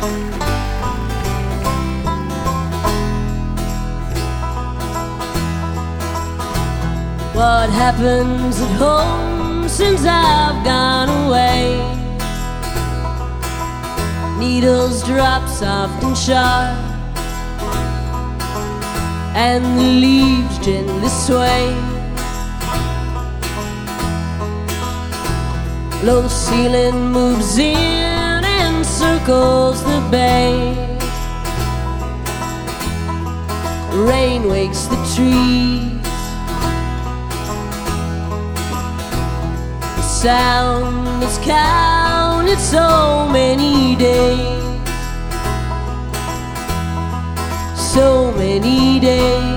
What happens at home since I've gone away? Needles drop soft and sharp, and the leaves gently sway. Low ceiling moves in and circles the bay. Rain wakes the trees. The sound that's counted so many days, so many days.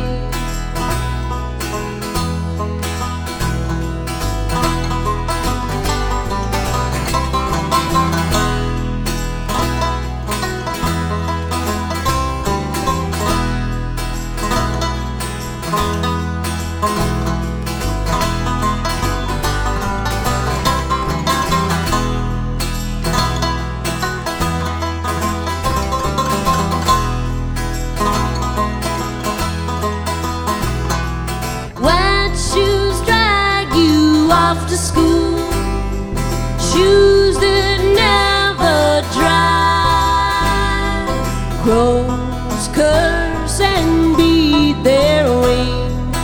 Shoes drag you off to school, shoes that never dry. Crows curse and beat their wings.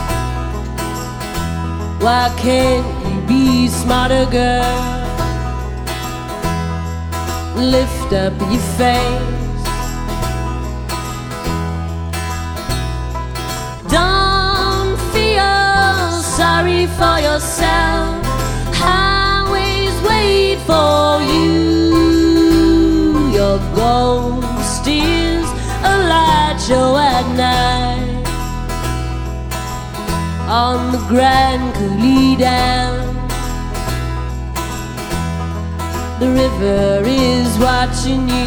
Why can't you be smarter, girl? Lift up your face. Don't feel sorry for yourself. Highways wait for you. Your ghost is a light show at night on the Grand Coulee Dam. The river is watching you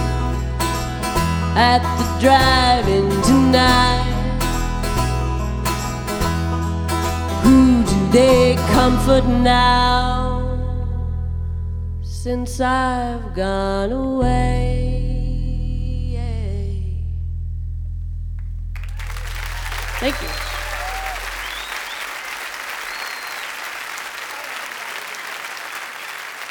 at the drive-in tonight. Who do they comfort now, since I've gone away? Thank you.